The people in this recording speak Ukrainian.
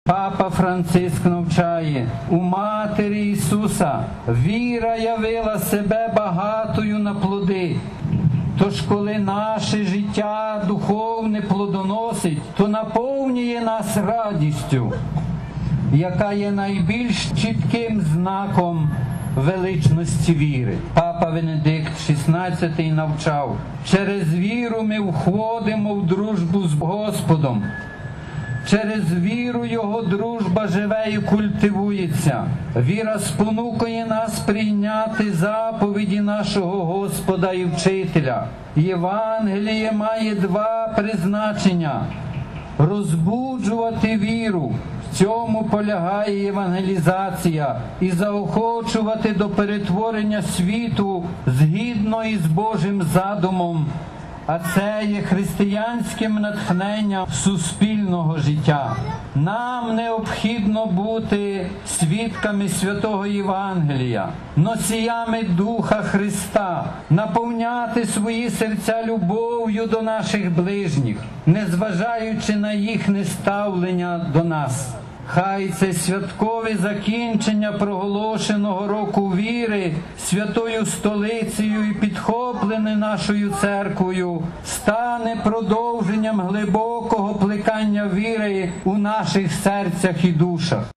Папа Франциск навчає: у Матері Ісуса віра явила себе багатою на плоди. Тож, коли наше життя духовне плодоносить, то наповнює нас радістю, яка є найбільш чітким знаком величності віри. Папа Венедикт XVI навчав: через віру ми входимо в дружбу з Господом. Через віру Його дружба живе і культивується. Віра спонукує нас прийняти заповіді нашого Господа і Вчителя. Євангеліє має два призначення – розбуджувати віру. В цьому полягає євангелізація, і заохочувати до перетворення світу згідно із Божим задумом. А це є християнським натхненням суспільного життя. Нам необхідно бути свідками святого Євангелія, носіями Духа Христа, наповняти свої серця любов'ю до наших ближніх, незважаючи на їхнє ставлення до нас. Хай це святкове закінчення проголошеного року віри Святою Столицею і підхоплене нашою церквою стане продовженням глибокого плекання віри у наших серцях і душах.